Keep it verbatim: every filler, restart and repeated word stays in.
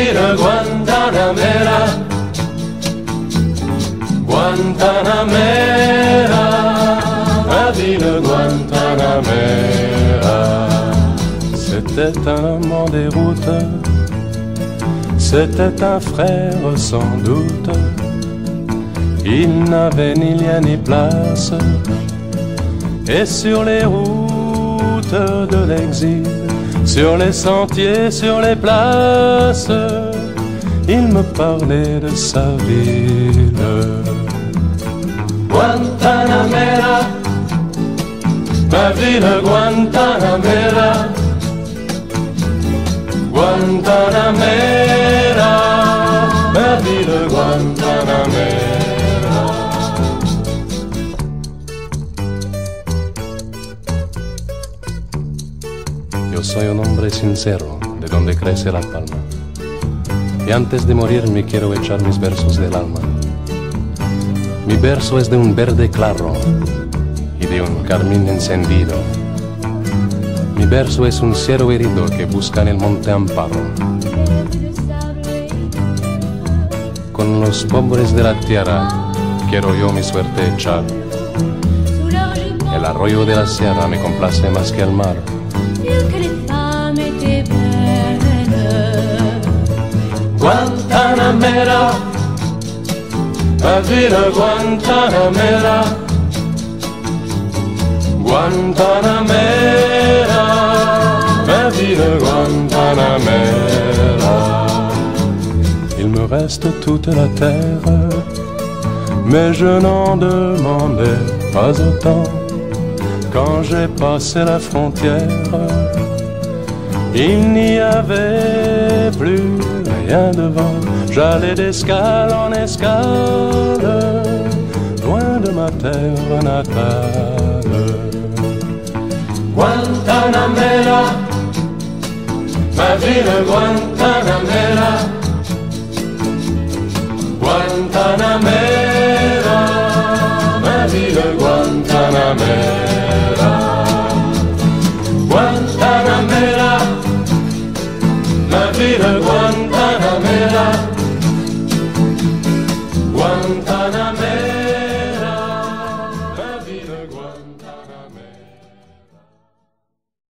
ville Guantanamera, Guantanamera, ma ville Guantanamera. C'était un homme en déroute, c'était un frère sans doute. Il n'avait ni lien ni place, et sur les routes de l'exil, sur les sentiers, sur les places, il me parlait de sa ville. Guantanamera, ma ville Guantanamera, Guantanamera, ma ville Guantanamera. Yo soy un hombre sincero, de donde crece la palma. Y antes de morir me quiero echar mis versos del alma. Mi verso es de un verde claro y de un carmín encendido. Mi verso es un cielo herido que busca en el monte amparo. Con los pobres de la tierra quiero yo mi suerte echar. El arroyo de la sierra me complace más que el mar. Guantanamera, ma ville Guantanamera, Guantanamera, ma ville Guantanamera. Il me reste toute la terre, mais je n'en demandais pas autant. Quand j'ai passé la frontière, il n'y avait plus rien devant. J'allais d'escale en escale, loin de ma terre natale. Guantanamera, ma ville Guantanamera,